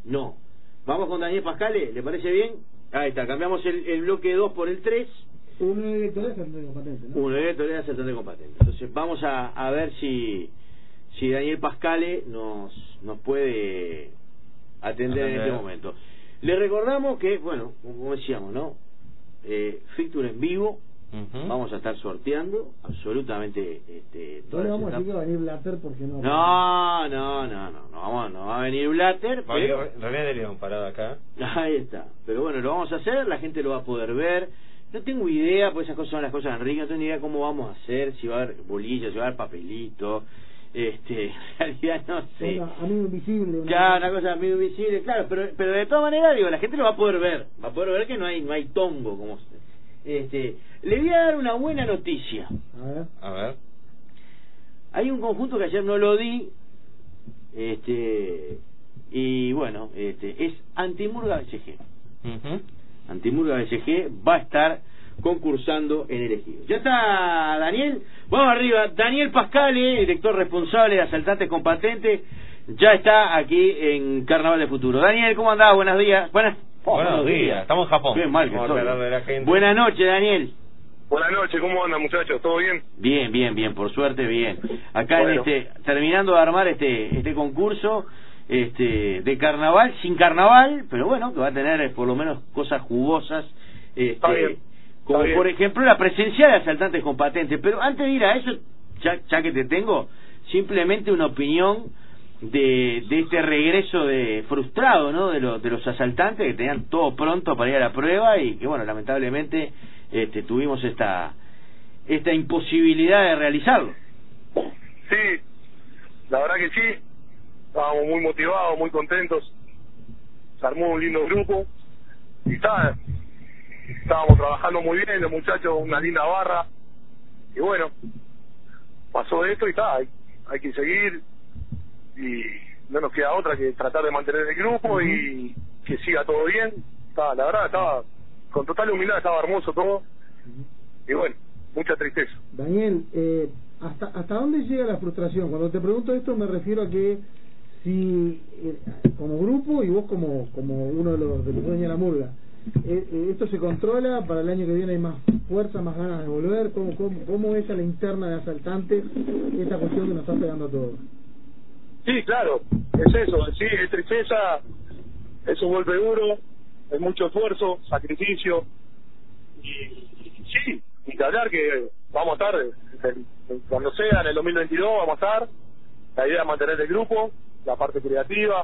No. Vamos con Daniel Pascale, ¿le parece bien? Ahí está, cambiamos el bloque 2 por el 3. Uno de electoral asaltante compatente, ¿no? Uno de electoral asaltante compatente. Entonces vamos a ver si Daniel Pascale nos puede atender en este momento. Le recordamos que, bueno, como decíamos, ¿no? Fixture en vivo. Vamos a estar sorteando absolutamente no le vamos a decir que va a venir Blatter porque no. No va a venir Blatter, pero René de León parado acá. Ahí está. Pero bueno, lo vamos a hacer, la gente lo va a poder ver. No tengo idea, pues esas cosas son las cosas de Enrique, no tengo ni idea cómo vamos a hacer, si va a haber bolillas, si va a haber papelito. En realidad no sé. Amigo invisible. Claro, una cosa amigo invisible, claro, pero de todas maneras, digo, la gente lo va a poder ver que no hay tongo, como le voy a dar una buena noticia. A ver. Hay un conjunto que ayer no lo di, y bueno, es Antimurga BCG. Antimurga BCG va a estar concursando en el Ejido. Ya está Daniel, vamos arriba. Daniel Pascale, director responsable de Asaltantes con Patente, ya está aquí en Carnaval de Futuro. Daniel, ¿cómo andás? Buenos días. Buenos días, estamos en Japón. Bien mal que estoy. Buenas noches, Daniel. Buenas noches, ¿cómo andan, muchachos? ¿Todo bien? Bien, por suerte bien. Acá bueno, terminando de armar este concurso de carnaval, sin carnaval, pero bueno, que va a tener por lo menos cosas jugosas, Está bien. como por ejemplo la presencia de asaltantes con patente. Pero antes de ir a eso, ya que te tengo, simplemente una opinión de este regreso frustrado, ¿no? de los asaltantes que tenían todo pronto para ir a la prueba y que bueno, lamentablemente tuvimos esta imposibilidad de realizarlo. Sí, la verdad que sí, estábamos muy motivados, muy contentos, se armó un lindo grupo y estábamos trabajando muy bien, los muchachos, una linda barra, y bueno, pasó esto y hay que seguir y no nos queda otra que tratar de mantener el grupo y que siga todo bien. La verdad estaba con total humildad, estaba hermoso todo y bueno, mucha tristeza. Daniel, ¿hasta dónde llega la frustración? Cuando te pregunto esto me refiero a que si como grupo y vos como uno de los dueños de la murga, ¿esto se controla? ¿Para el año que viene hay más fuerza, más ganas de volver? ¿Cómo es a la interna de asaltantes esta cuestión que nos está pegando a todos? Sí, claro, es eso, sí, es tristeza, es un golpe duro, es mucho esfuerzo, sacrificio, y sí, y que hablar que vamos a estar, cuando sea en el 2022 vamos a estar, la idea es mantener el grupo, la parte creativa,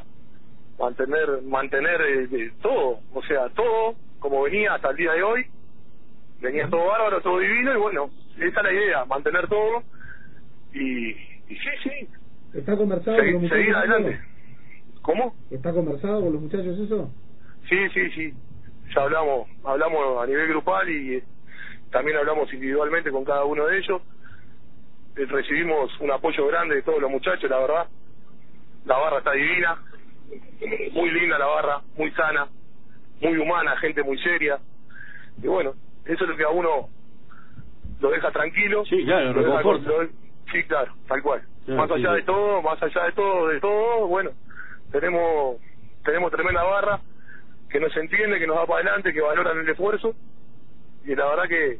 mantener todo, o sea, todo como venía hasta el día de hoy, venía todo bárbaro, todo divino, y bueno, esa es la idea, mantener todo, y sí. ¿Está conversado con los muchachos? Seguir adelante. ¿Cómo? ¿Está conversado con los muchachos eso? Sí. Ya hablamos a nivel grupal y también hablamos individualmente con cada uno de ellos. Recibimos un apoyo grande de todos los muchachos, la verdad. La barra está divina, muy linda la barra, muy sana, muy humana, gente muy seria. Y bueno, eso es lo que a uno lo deja tranquilo. Sí, claro, lo reconforta. Sí, claro, tal cual. Claro, más allá de todo, bueno, tenemos tremenda barra que nos entiende, que nos da para adelante, que valoran el esfuerzo, y la verdad que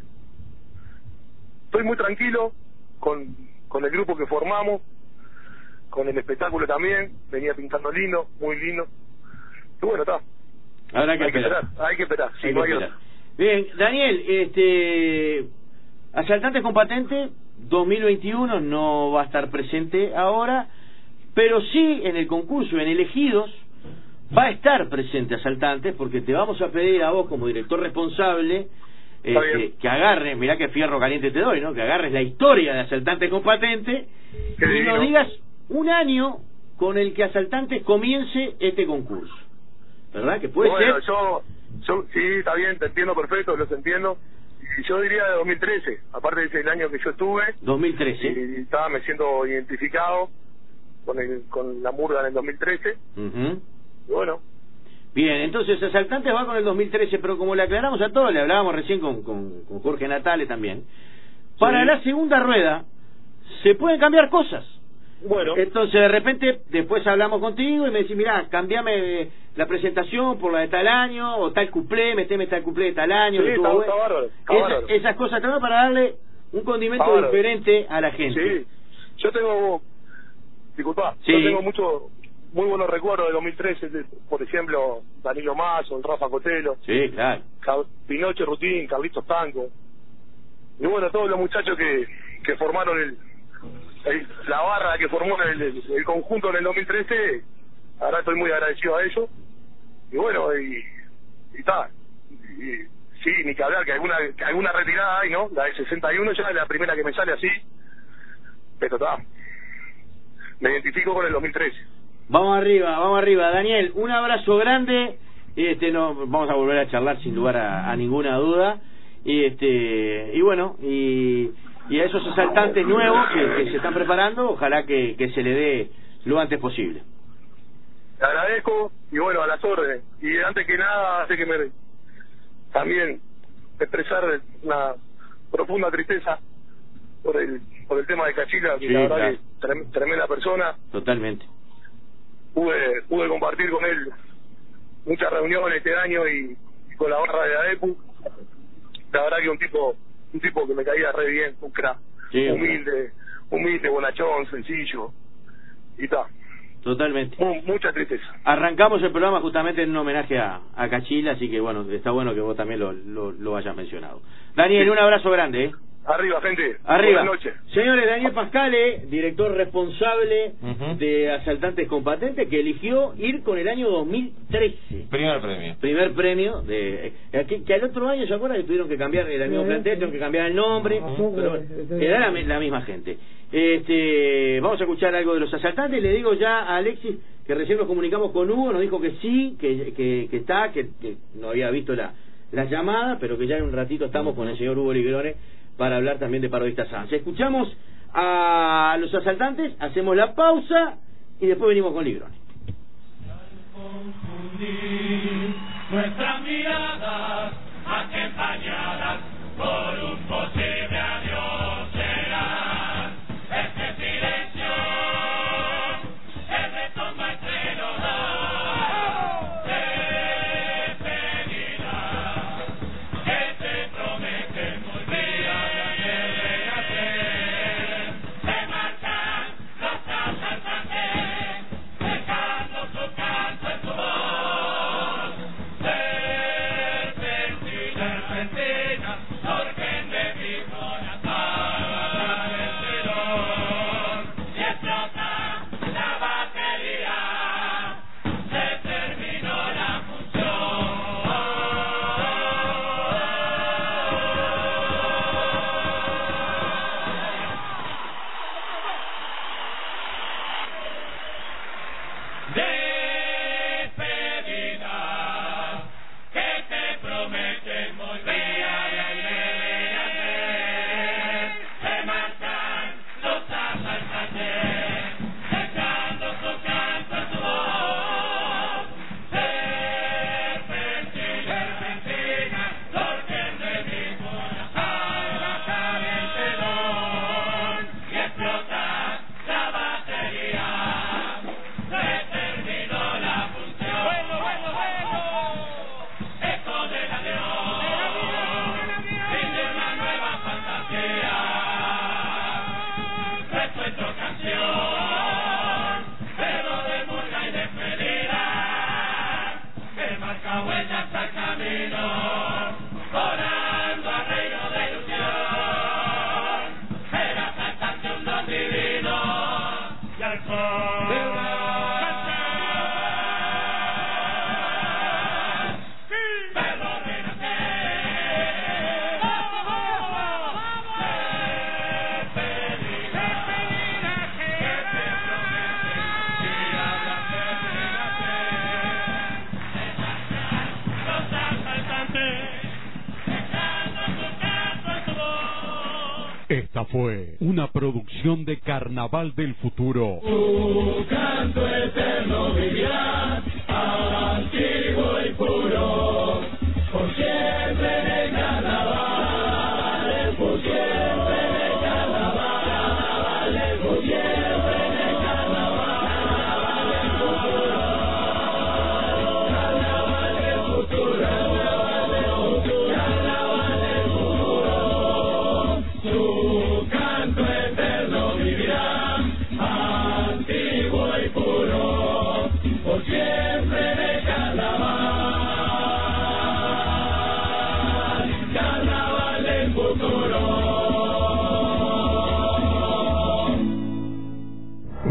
estoy muy tranquilo con el grupo que formamos, con el espectáculo también, venía pintando lindo, muy lindo, y bueno, está. Habrá que esperar. Hay que esperar, sí, no hay otra. Bien, Daniel, asaltantes con patente 2021 no va a estar presente ahora, pero sí en el concurso, en Elegidos, va a estar presente asaltantes, porque te vamos a pedir a vos como director responsable que agarres, mirá qué fierro caliente te doy, ¿no? Que agarres la historia de asaltantes con patente y nos digas un año con el que asaltantes comience este concurso, ¿verdad? Que puede ser. Yo sí, está bien, te entiendo perfecto, los entiendo. Y yo diría de 2013, aparte de ese año que yo estuve. 2013. Y me siento identificado con la murga en el 2013. Y bueno. Bien, entonces Asaltantes va con el 2013, pero como le aclaramos a todos, le hablábamos recién con Jorge Natale también, para la segunda rueda se pueden cambiar cosas. Bueno. Entonces de repente después hablamos contigo y me decís, mirá, cambiame la presentación por la de tal año, o tal cuplé, meteme tal cuplé de tal año. Sí, está bárbaro, bárbaro. Esas cosas también para darle un condimento diferente a la gente. Sí, yo tengo, disculpa, sí. Yo tengo muy buenos recuerdos de 2013, por ejemplo, Danilo Mazo, el Rafa Cotelo. Sí, claro. Pinocho Rutín, Carlitos Tanco. Y bueno, todos los muchachos que formaron la barra que formó el conjunto en el 2013, ahora estoy muy agradecido a ellos. Y bueno, y está. Sí, ni que hablar, que alguna retirada hay, ¿no? La de 61 ya es la primera que me sale así. Pero está. Me identifico con el 2013. Vamos arriba. Daniel, un abrazo grande. Vamos a volver a charlar sin lugar a ninguna duda. Y bueno, y a esos asaltantes nuevos que se están preparando, ojalá que se le dé lo antes posible. Te agradezco y bueno, a las órdenes. Y antes que nada, también expresar una profunda tristeza por el tema de Cachila, que sí, la verdad claro. que tremenda persona. Totalmente. Pude compartir con él muchas reuniones este año y con la barra de AEPU. La verdad que un tipo que me caía re bien, un crack, sí, humilde, bonachón, sencillo, y tal. Totalmente. Mucha tristeza. Arrancamos el programa justamente en un homenaje a Cachila, así que bueno, está bueno que vos también lo hayas mencionado. Daniel, sí. Un abrazo grande, Arriba, gente. Arriba. Buenas noches. Señores, Daniel Pascale, director responsable de Asaltantes con Patente, que eligió ir con el año 2013. Primer premio. Que al otro año, ¿se acuerdan que tuvieron que cambiar el mismo plantel, tuvieron que cambiar el nombre? Pero era la misma gente. Vamos a escuchar algo de los asaltantes. Le digo ya a Alexis que recién nos comunicamos con Hugo, nos dijo que sí, que está, que no había visto la llamada, pero que ya en un ratito estamos con el señor Hugo Ligrone para hablar también de Parodista Sanz. Escuchamos a los asaltantes, hacemos la pausa y después venimos con Ligrone. Nuestras miradas acompañadas por un posible adiós serán este silencio que retoma entre los dos despedida que te prometen volver a ayer se marchan los asaltantes dejando su canto en su voz serpentina surgen de mi corazón el telón y explota la batería se terminó la función despedida que te prometen volver a ayer se marchan los asaltantes dejando su canto en su voz serpentina surgen de mi corazón bajar el telón y explota la batería se terminó la función eco del adiós fin de una nueva fantasía recuento canción pero de murga y despedida que marca huellas al camino volando a reino de ilusión era asaltante un don divino y al sol de una verlo Esta fue una producción de Carnaval del Futuro. Tu canto eterno vivirá, antiguo y puro, por siempre en el carnaval, por siempre en el carnaval, por siempre en el carnaval.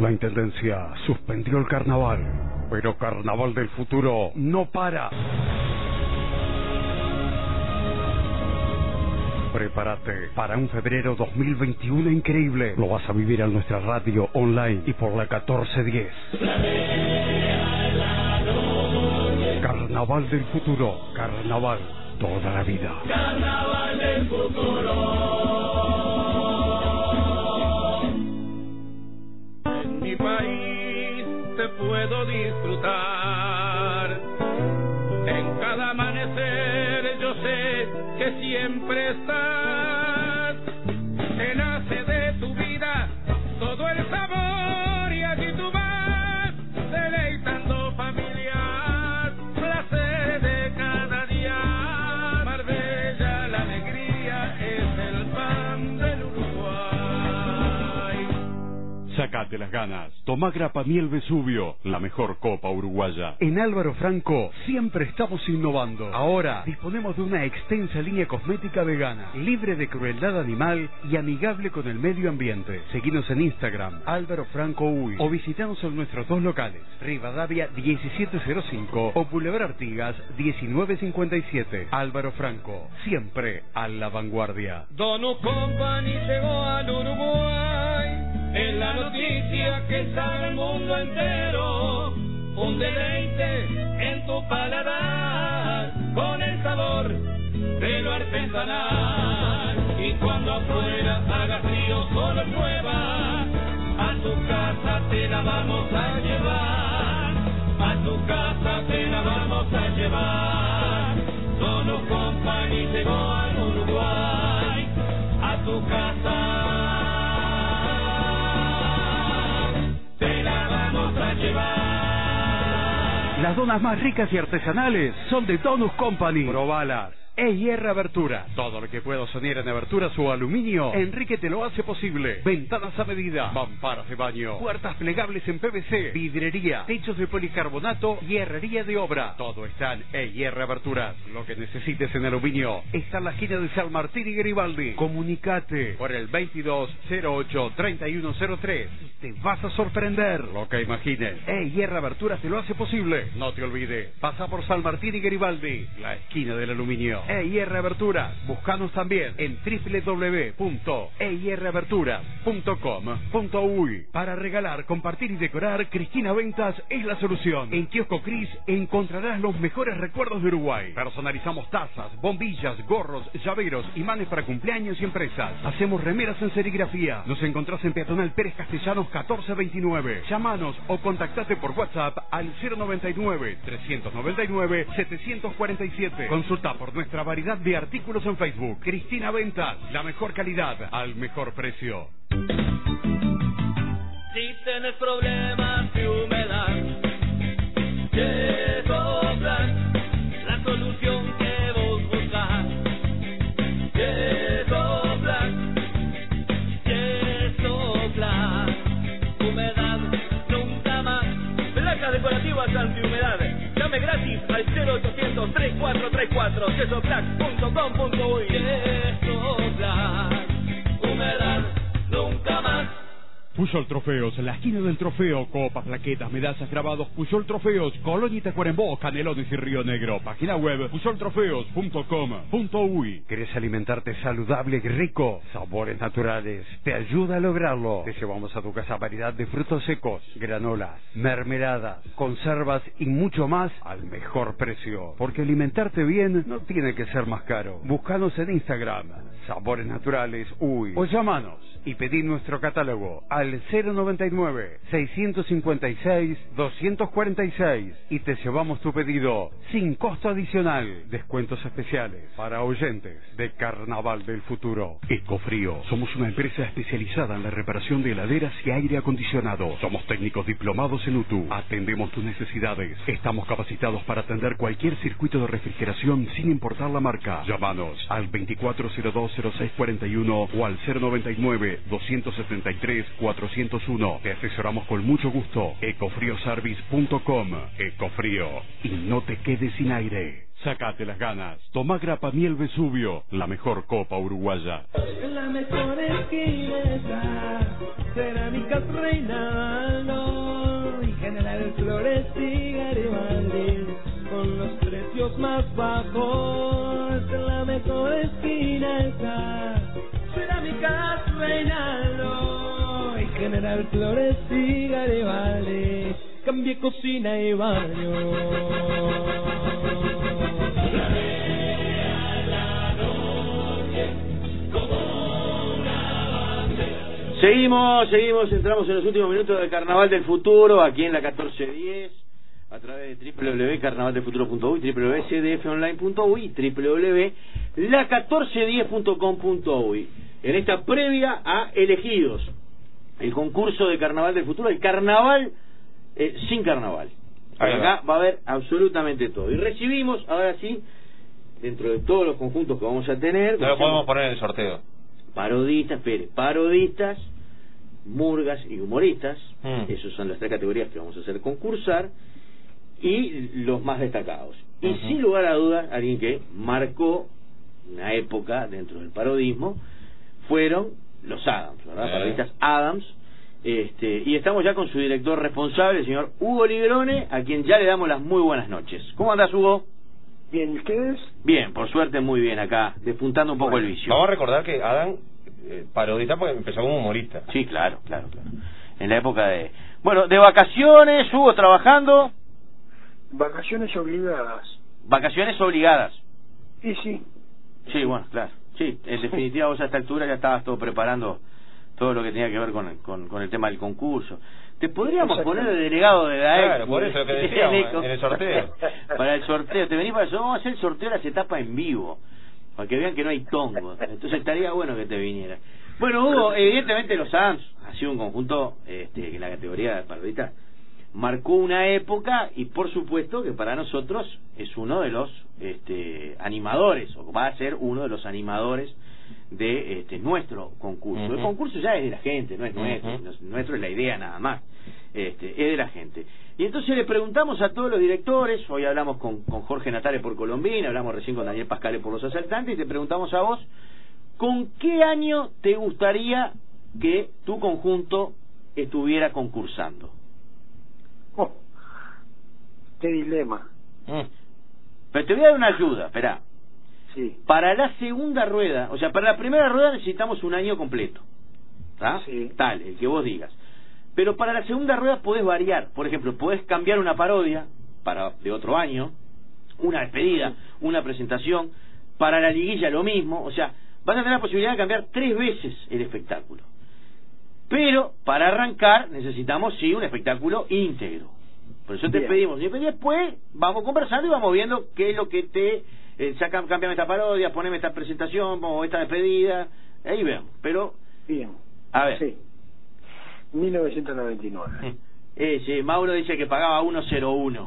La Intendencia suspendió el carnaval, pero Carnaval del Futuro no para. Prepárate para un febrero 2021 increíble. Lo vas a vivir en nuestra radio online y por la 1410. Carnaval del Futuro. Carnaval toda la vida. Carnaval del Futuro. En mi país te puedo disfrutar. En cada amanecer yo sé que siempre estás. Te nace de tu vida todo el sabor y allí tú vas deleitando familiar, placer de cada día. Marbella, la alegría es el pan del Uruguay. Sacate las ganas. Tomá Grappa Miel Vesubio, la mejor copa uruguaya. En Álvaro Franco siempre estamos innovando. Ahora disponemos de una extensa línea cosmética vegana, libre de crueldad animal y amigable con el medio ambiente. Seguinos en Instagram, Álvaro Franco Uy, o visitanos en nuestros dos locales, Rivadavia 1705 o Boulevard Artigas 1957. Álvaro Franco, siempre a la vanguardia. Donut Company llegó al Uruguay. Es la noticia que sabe el mundo entero. Un deleite en tu paladar, con el sabor de lo artesanal. Y cuando afuera haga frío, solo prueba. A tu casa te la vamos a llevar. A tu casa te la vamos a llevar. Donut Company llegó al Uruguay. A tu casa las donas más ricas y artesanales son de Donut Company. Probalas. EIR Abertura. Todo lo que puedo soñar en aberturas o aluminio, Enrique te lo hace posible. Ventanas a medida, mamparas de baño, puertas plegables en PVC, vidrería, techos de policarbonato y herrería de obra. Todo está en EIR Aberturas. Lo que necesites en aluminio está en la esquina de San Martín y Garibaldi. Comunicate por el 2208-3103 y te vas a sorprender lo que imagines. EIR Aberturas te lo hace posible. No te olvides, pasa por San Martín y Garibaldi, la esquina del aluminio. EIR Aberturas. Búscanos también en www.eiraberturas.com.uy. Para regalar, compartir y decorar, Cristina Ventas es la solución. En Kiosco Cris encontrarás los mejores recuerdos de Uruguay. Personalizamos tazas, bombillas, gorros, llaveros, imanes para cumpleaños y empresas. Hacemos remeras en serigrafía. Nos encontrás en Peatonal Pérez Castellanos 1429. Llámanos o contactate por WhatsApp al 099-399-747. Consulta por nuestra variedad de artículos en Facebook. Cristina Ventas, la mejor calidad al mejor precio. Si tienes problemas de humedad, Yesoplan, la solución que vos buscas. Yesoplan, Yesoplan, humedad nunca más. Placas decorativas antihumedad. Llame gratis al 0800-3434, yesoplac.com.uy. Yesoplac, humedad nunca más. Puyol Trofeos, la esquina del trofeo, copas, plaquetas, medallas, grabados. Puyol Trofeos, Colonia y Tacuarembó, Canelones y Río Negro. Página web puyoltrofeos.com.uy. ¿Querés alimentarte saludable y rico? Sabores Naturales te ayuda a lograrlo. Te llevamos a tu casa variedad de frutos secos, granolas, mermeladas, conservas y mucho más al mejor precio. Porque alimentarte bien no tiene que ser más caro. Búscanos en Instagram, Sabores Naturales Uy, o llámanos y pedí nuestro catálogo al 099-656-246 y te llevamos tu pedido sin costo adicional. Descuentos especiales para oyentes de Carnaval del Futuro. Ecofrío. Somos una empresa especializada en la reparación de heladeras y aire acondicionado. Somos técnicos diplomados en UTU. Atendemos tus necesidades. Estamos capacitados para atender cualquier circuito de refrigeración sin importar la marca. Llámanos al 2402-0641 o al 099-273-401. Te asesoramos con mucho gusto. Ecofrioservice.com. Ecofrío. Y no te quedes sin aire. Sacate las ganas. Tomá grapa miel Vesubio, la mejor copa uruguaya. En la mejor esquina está Cerámicas Reinaldo y General Flores y Garibaldi con los precios más bajos. En la mejor esquina está Cerámicas Reinaldo y General Flores y Garibaldi. Cambie cocina y baño. Seguimos, entramos en los últimos minutos del Carnaval del Futuro, aquí en la 1410, a través de www.carnavaldelfuturo.uy, www.cdfonline.uy, www.la1410.com.uy. En esta previa a Elegidos, el concurso de Carnaval del Futuro, el Carnaval sin Carnaval. Acá va a haber absolutamente todo. Y recibimos, ahora sí, dentro de todos los conjuntos que vamos a tener... No lo podemos poner en el sorteo. Parodistas, murgas y humoristas. Esas son las tres categorías que vamos a hacer concursar, y los más destacados. Y sin lugar a dudas, alguien que marcó una época dentro del parodismo fueron los Adams, ¿verdad? Parodistas Adams. Y estamos ya con su director responsable, el señor Hugo Ligrone, a quien ya le damos las muy buenas noches. ¿Cómo andás, Hugo? Bien, ¿y ustedes? Bien, por suerte muy bien acá, despuntando un poco el vicio. Vamos a recordar que Adam parodista porque empezó como humorista. Sí, claro. En la época de... Bueno, de vacaciones, Hugo, trabajando. Vacaciones obligadas. Vacaciones obligadas. Y sí. Sí, bueno, claro. Sí, en definitiva vos a esta altura ya estabas todo preparando todo lo que tenía que ver con el tema del concurso. Te podríamos poner de delegado de la Claro, por eso lo que decíamos en el sorteo. Para el sorteo, te venís para eso, vamos a hacer el sorteo de las etapas en vivo, para que vean que no hay tongo. Entonces estaría bueno que te vinieras. Bueno, Hugo, evidentemente los Adams ha sido un conjunto en la categoría de parodista, marcó una época, y por supuesto que para nosotros es uno de los animadores, o va a ser uno de los animadores de nuestro concurso. El concurso ya es de la gente, no es nuestro, nuestro es la idea nada más, es de la gente. Y entonces le preguntamos a todos los directores, hoy hablamos con Jorge Natale por Colombina, hablamos recién con Daniel Pascale por Los Asaltantes, y te preguntamos a vos, ¿con qué año te gustaría que tu conjunto estuviera concursando? Oh, qué dilema. Pero te voy a dar una ayuda, esperá. Sí. Para la segunda rueda, o sea, para la primera rueda necesitamos un año completo, ¿tá? Sí. Tal, el que vos digas. Pero para la segunda rueda podés variar. Por ejemplo, podés cambiar una parodia de otro año, una despedida, una presentación. Para la liguilla lo mismo. O sea, vas a tener la posibilidad de cambiar 3 veces el espectáculo. Pero para arrancar necesitamos sí un espectáculo íntegro. Por eso te pedimos. Y después vamos conversando y vamos viendo qué es lo que te... cambiame esta parodia, poneme esta presentación o esta despedida, ahí vemos. Pero bien, a ver, sí. 1999. Sí, Mauro dice que pagaba 101.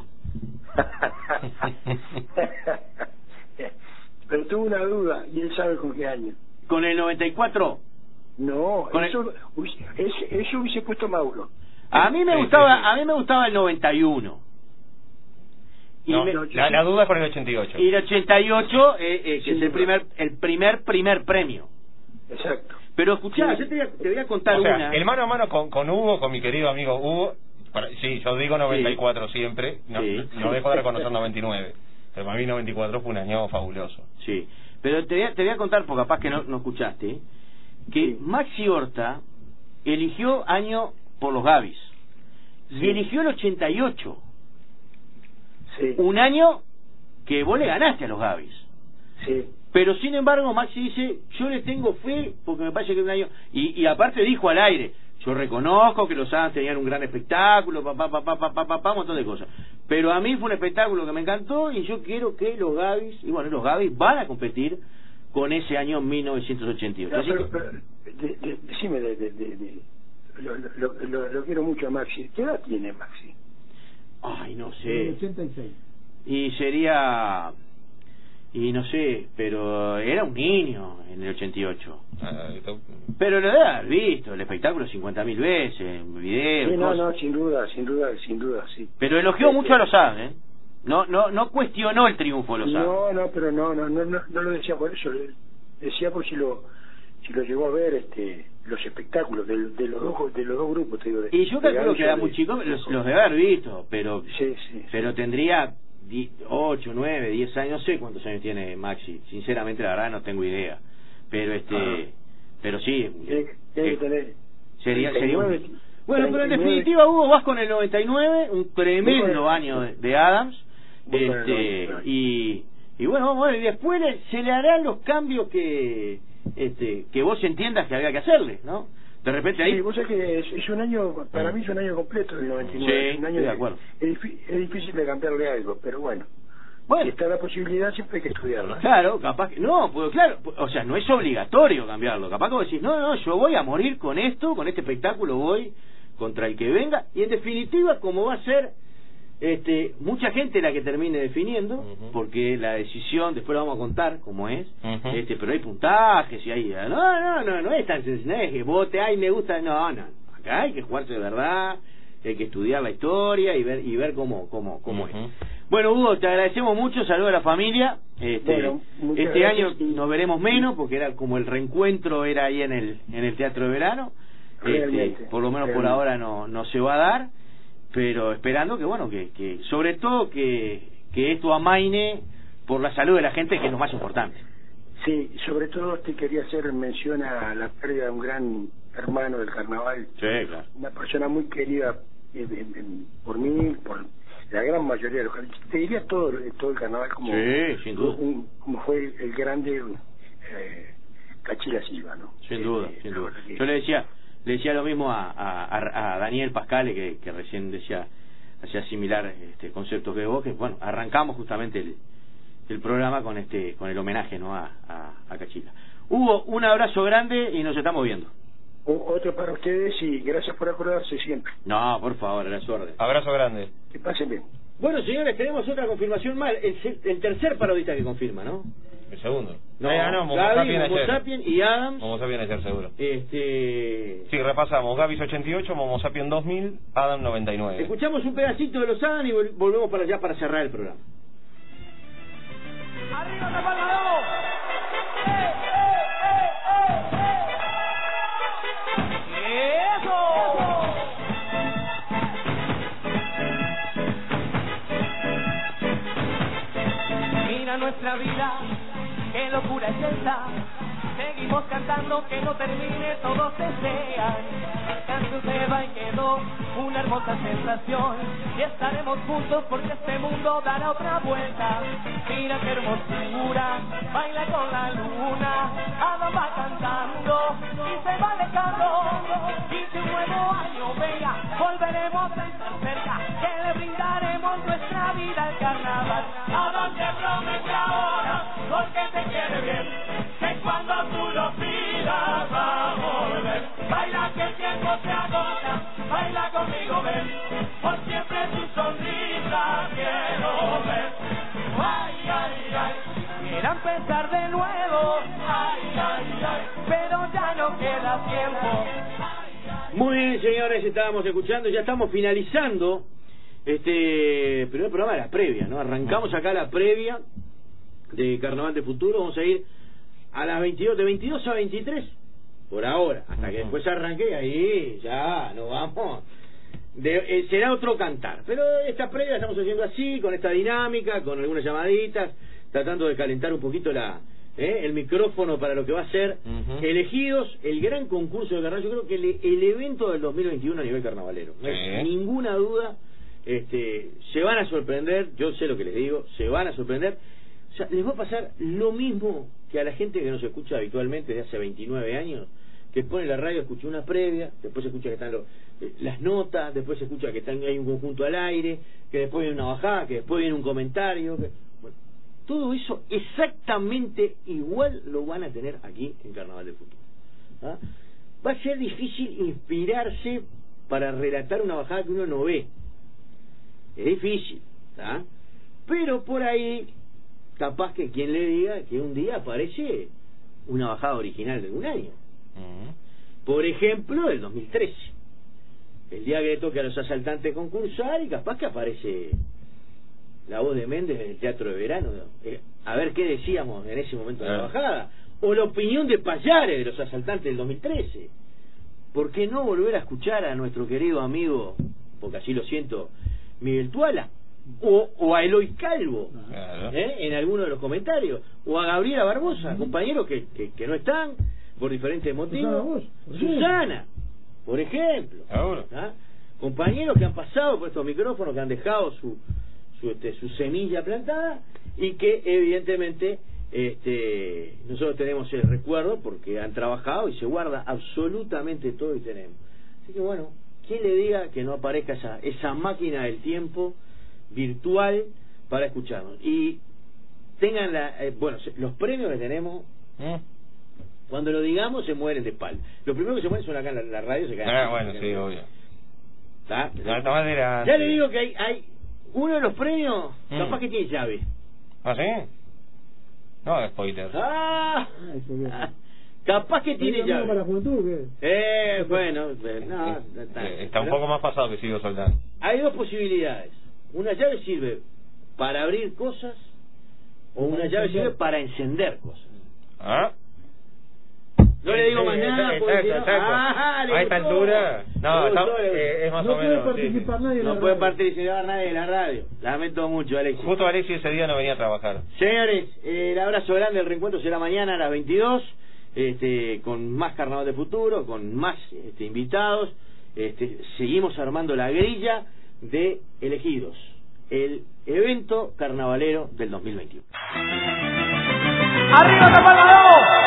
Pero tuve una duda y él sabe con qué año. ¿Con el 94? No, eso hubiese puesto Mauro. A mí me gustaba el 91. Y no, la duda es con el 88. Y el 88 que es el primer premio. Exacto. Pero escuchá, yo te voy a contar una. El mano a mano con Hugo, con mi querido amigo Hugo, sí, yo digo 94 siempre, no dejo de reconocer 99. Pero para mí 94 fue un año fabuloso. Sí, pero te voy a contar, porque capaz que no escuchaste, que Maxi Horta eligió año por los Gavis. Y eligió el 88. Sí. Un año que vos le ganaste a los Gavis. Sí. Pero sin embargo Maxi dice, yo le tengo fe porque me parece que es un año, y aparte dijo al aire, yo reconozco que los Adams tenían un gran espectáculo, un montón de cosas, pero a mí fue un espectáculo que me encantó y yo quiero que los Gavis, y bueno, los Gavis van a competir con ese año 1988. No, pero decime, lo quiero mucho a Maxi. ¿Qué edad tiene Maxi? Ay, no sé. 86. Y sería... Y no sé, pero era un niño en el 88. Pero lo debe haber visto, el espectáculo 50.000 veces, en videos. Sí, no, sin duda, sí. Pero elogió mucho a los Adams, no cuestionó el triunfo Lozano. No, pero no lo decía por eso, decía por si lo llegó a ver los espectáculos de los dos grupos, te digo. Y yo calculo que era muy chico, los debe haber visto, pero pero tendría 8, 9, 10 años, no sé cuántos años tiene Maxi, sinceramente la verdad no tengo idea, pero pero sí, tiene que tener sería 39, bueno, pero en definitiva Hugo, vas con el 99, un tremendo año de Adams, y bueno, vamos a ver, y después se le harán los cambios que vos entiendas que había que hacerle, ¿no? De repente ahí... Sí, vos sabés que es un año, para mí es un año completo el 99. Sí, es un año de acuerdo. Es difícil de cambiarle algo, pero bueno. Si está la posibilidad, siempre hay que estudiarla. Claro, capaz que... No, pues claro, o sea, no es obligatorio cambiarlo. Capaz que vos decís, no, yo voy a morir con esto, con este espectáculo voy contra el que venga, y en definitiva, como va a ser... mucha gente la que termine definiendo, porque la decisión después la vamos a contar cómo es, pero hay puntajes y hay no es tan sencillo, no es que vote, ay me gusta, no, acá hay que jugarse de verdad, hay que estudiar la historia y ver cómo es. Bueno, Hugo, te agradecemos mucho, saludos a la familia. Bueno, este año nos veremos menos porque era como el reencuentro era ahí en el Teatro de Verano. Por lo menos por ahora no se va a dar, pero esperando que bueno, que sobre todo que esto amaine por la salud de la gente, que es lo más importante. Sí, sobre todo te quería hacer mención a la pérdida de un gran hermano del carnaval. Sí, claro. Una persona muy querida por mí, por la gran mayoría de los carnavales. Te diría todo el carnaval como, sí, sin duda. Como fue el grande Cachila Silva, ¿no? Sin duda, sin duda. Yo le decía lo mismo a Daniel Pascale, que recién hacía similar conceptos que vos, que bueno, arrancamos justamente el programa con el homenaje, ¿no? a Cachila. Hugo, un abrazo grande y nos estamos viendo. Otro para ustedes y gracias por acordarse siempre. No, por favor, a las órdenes. Abrazo grande. Que pasen bien. Bueno, señores, tenemos otra confirmación más. El tercer parodista que confirma, ¿no? El segundo. No, Gaby, Momo Sapien y Adams. Momo Sapien ayer, seguro. Sí, repasamos. Gaby 88, Momo Sapien 2000, Adams 99. Escuchamos un pedacito de los Adams y volvemos para allá para cerrar el programa. ¡Arriba, Zapalado! Mira nuestra vida, qué locura es esa. Seguimos cantando, que no termine, todos desean. El canto se va y quedó una hermosa sensación. Y estaremos juntos porque este mundo dará otra vuelta. Mira qué hermosura, baila con la luna. Adam va cantando y se va alejando. Y si un nuevo año venga, volveremos a estar cerca, que le brindaremos nuestra vida al carnaval. Adam te promete ahora, porque te quiere bien, que cuando tú lo pidas va a volver. Baila que el tiempo se agota, baila conmigo ven, por siempre tu sonrisa quiero ver. Ay, ay, ay, quiero empezar de nuevo, ay, ay, ay, pero ya no queda tiempo. Muy bien, señores, estábamos escuchando, ya estamos finalizando primer programa de la previa, ¿no? Arrancamos acá la previa de Carnaval de Futuro, vamos a ir a las 22, de 22 a 23 por ahora, hasta que después arranque y ahí ya nos vamos. Será otro cantar, pero esta previa la estamos haciendo así, con esta dinámica, con algunas llamaditas, tratando de calentar un poquito el micrófono para lo que va a ser Elegidos, el gran concurso de carnaval. Yo creo que el evento del 2021 a nivel carnavalero, no hay ninguna duda. Se van a sorprender, yo sé lo que les digo, se van a sorprender. O sea, les va a pasar lo mismo que a la gente que nos escucha habitualmente desde hace 29 años, que pone la radio, escucha una previa, después se escucha que están las notas, después se escucha que hay un conjunto al aire, que después viene una bajada, que después viene un comentario. Bueno, todo eso exactamente igual lo van a tener aquí en Carnaval de Futuro. ¿Ah? Va a ser difícil inspirarse para relatar una bajada que uno no ve. Es difícil, ¿tá? Pero por ahí capaz que quien le diga que un día aparece una bajada original de un año. Por ejemplo, del 2013. El día que le toque a los asaltantes concursar y capaz que aparece La Voz de Méndez en el Teatro de Verano, a ver qué decíamos en ese momento de la bajada, o la opinión de Pallares de los asaltantes del 2013. ¿Por qué no volver a escuchar a nuestro querido amigo, porque así lo siento, Miguel Tuala, o a Eloy Calvo, en alguno de los comentarios, o a Gabriela Barbosa, compañeros que no están por diferentes motivos, Susana, por ejemplo, compañeros que han pasado por estos micrófonos, que han dejado su semilla plantada y que evidentemente nosotros tenemos el recuerdo porque han trabajado y se guarda absolutamente todo y tenemos. Así que bueno, ¿quién le diga que no aparezca esa máquina del tiempo virtual para escucharnos? Y tengan los premios que tenemos, cuando lo digamos se mueren de espalda. Los primeros que se mueren son acá en la radio, se caen. Bueno, sí, obvio. Ya le digo que hay uno de los premios, capaz que tiene llave. ¿Ah, sí? No, spoiler. Capaz que tiene llave. Para la juventud, bueno, está un poco más pasado que sigo soldando. Hay dos posibilidades. Una llave sirve para abrir cosas o una llave sirve para encender cosas. No le digo más nada porque a esta altura es más o menos. No puede participar nadie de la radio. Lamento mucho, Alexis. Justo Alexis ese día no venía a trabajar. Señores, el abrazo grande. El reencuentro será mañana a las 22, con más Carnaval de Futuro, con más invitados. Seguimos armando la grilla de elegidos, el evento carnavalero del 2021. ¡Arriba, Zapalmador!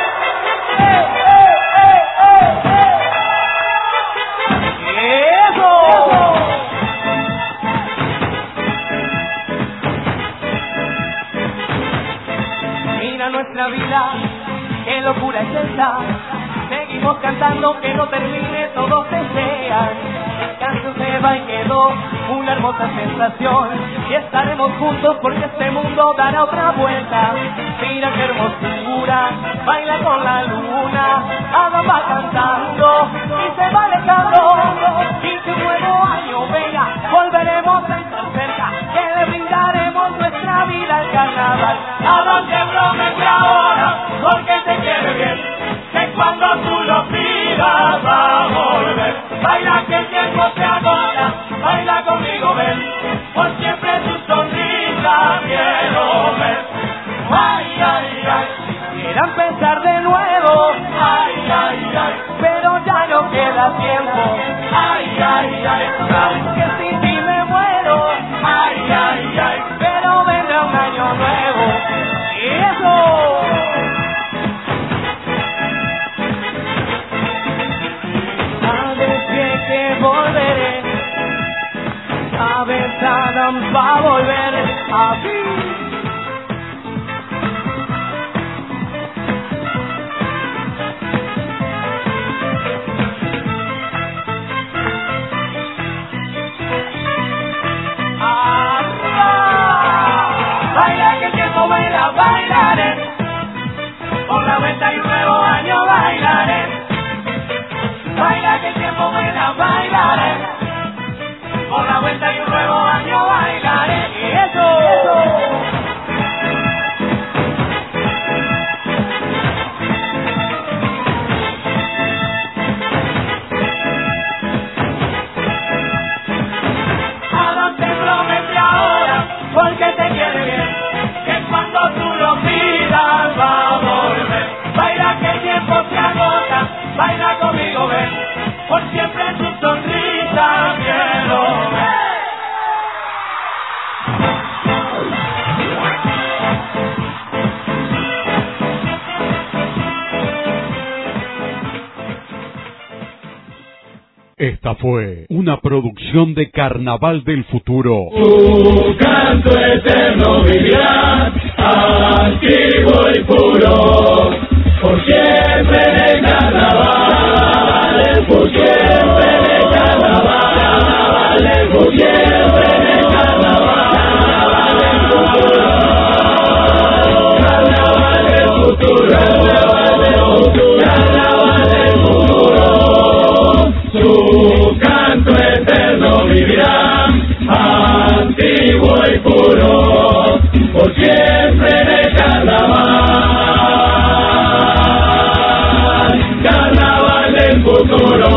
Mira nuestra vida, qué locura es esta. Seguimos cantando que no termine, todos desean. El canto se va y quedó una hermosa sensación. Y estaremos juntos porque este mundo dará otra vuelta. Mira qué hermosura, baila con la luna. Ada va cantando y se va alejando. Y que un nuevo año venga, volveremos a estar cerca. Que le brindaremos nuestra vida al carnaval. Ada te promete ahora, porque te quiere bien, que cuando tú lo pidas va a volver. Baila que el tiempo se agota, baila conmigo ven, por siempre tu sonrisa quiero ver. Ay, ay, ay, quiero empezar de nuevo. Ay, ay, ay, pero ya no queda tiempo. Ay, ay, ay, sabes que sin ti me muero. Ay, ay, ay, pero vendrá un año nuevo. Y eso. Volveré, sabes, Adam va a volver así. Baila que el tiempo baila, bailaré, por la vuelta y un nuevo año bailaré. Baila que el tiempo baila, bailaré, por la vuelta y un nuevo año bailaré. Y eso. Adam te promete ahora, porque te quiere bien, que cuando tú lo pidas va a volver. Baila que el tiempo se agota, baila conmigo ven, por siempre tu sonrisa quiero ver. Esta fue una producción de Carnaval del Futuro. Tu canto eterno vivirá, antiguo y puro, por siempre en el carnaval, por siempre en el carnaval, por siempre en el carnaval del futuro, carnaval del futuro, carnaval del futuro. Su canto eterno vivirá, antiguo y puro. futuro.